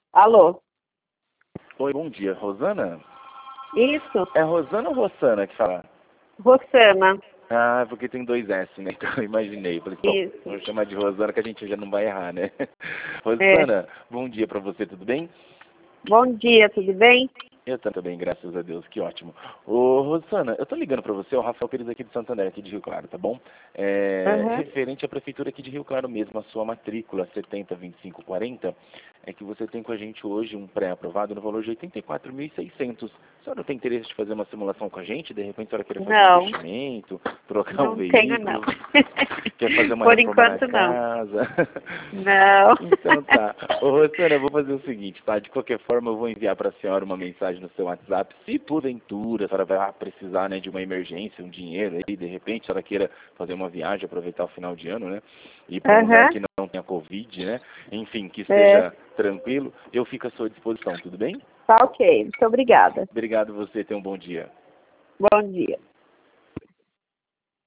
Alô? Oi, bom dia. Rosana? Isso, É Rosana ou Rossana que fala? Rossana. Ah, porque tem dois S, né? Então eu imaginei. Falei, bom, Isso. vou chamar de Rosana que a gente já não vai errar, né? É. Rosana, bom dia pra você, tudo bem? Bom dia, tudo bem? Eu também, graças a Deus, que ótimo. Ô, Rosana, eu tô ligando pra você, o Rafael Pires aqui de Santander, aqui de Rio Claro, tá bom? Aham. Referente à prefeitura aqui de Rio Claro mesmo, a sua matrícula 702540, é que você tem com a gente hoje um pré-aprovado no valor de 84.600. A senhora tem interesse de fazer uma simulação com a gente? De repente a senhora queira fazer um Não, investimento, trocar um não tenho não. veículo, quer fazer uma Por reforma na enquanto não. casa? Não. Então tá. Ô, Rosana, eu vou fazer o seguinte, tá? De qualquer forma, eu vou enviar para a senhora uma mensagem no seu WhatsApp. Se porventura a senhora vai precisar, né, de uma emergência, um dinheiro, aí de repente a senhora queira fazer uma viagem, aproveitar o final de ano, né? Ir para um lugar Aham. que não tenha Covid, né? Enfim, que É, esteja tranquilo, eu fico à sua disposição, tudo bem? tá ok. Muito obrigada. Obrigado você, tenha um bom dia. Bom dia.